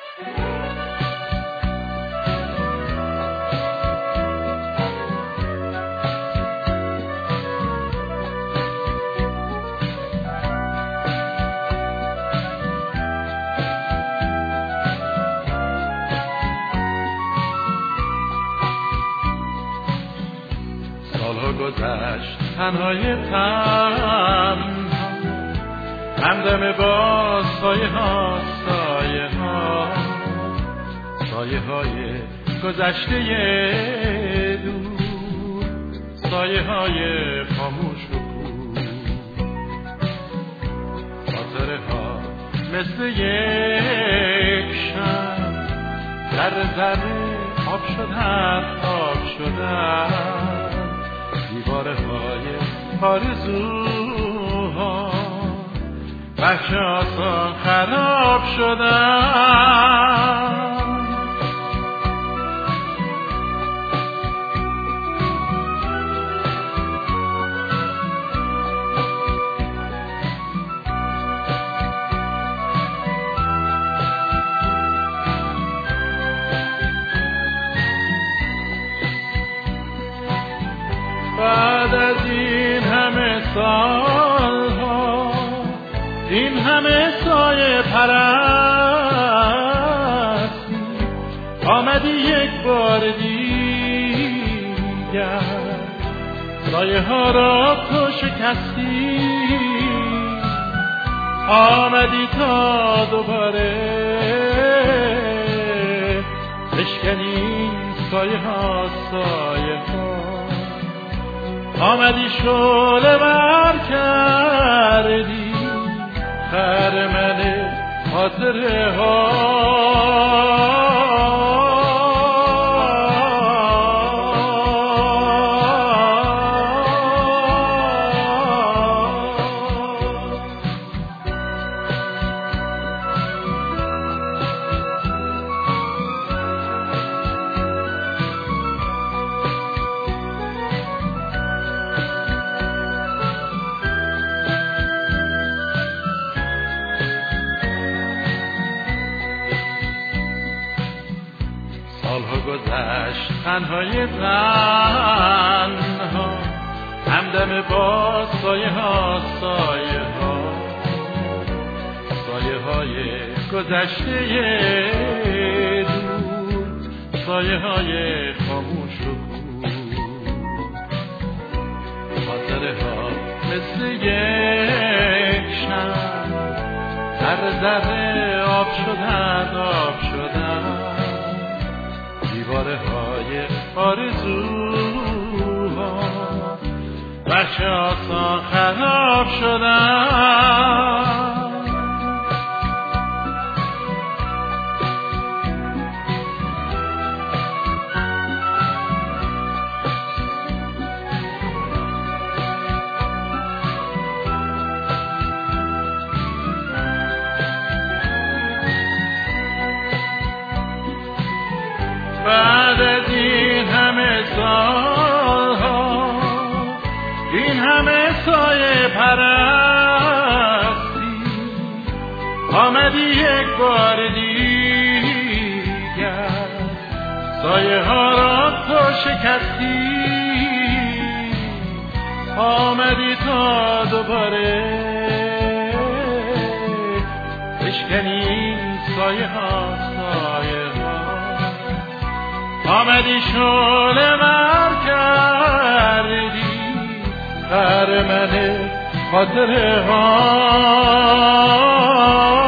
سالها گذشت تنهای تنها، همدم با سایه ها، سایه ها، سایه های گذشته دور، سایه های خاموش و کور. خاطره ها مثل یک شب، ذره ذره آب شدن، آب شدن. دیواره های آرزوها بخش آسان خراب شدن. بعد از این همه سالها، این همه سایه پرستی، آمدی یک بار دیگر، سایه ها را تو شکستی، آمدی تا دوباره بشکنی سایه ها، سایه ها. آمدی شعله ور کردی خرمن خاطره ها. سالها گذشت تنهای تنها، همدم با سایه ها، سایه ها، سایه های گذشته دور، سایه های خاموش و کور. خاطره ها مثل یک شب، ذره ذره آب شدن، آب شدن. دیواره های آرزوها بخش آسان خراب شدن. بعد از این همه سالها، این همه سایه پرستی، آمدی یک بار دیگر، سایه ها را تو شکستی، آمدی تا دوباره بشکنی سایه ها، سایه ها. آمدی شعله ور کردی خرمن خاطره ها.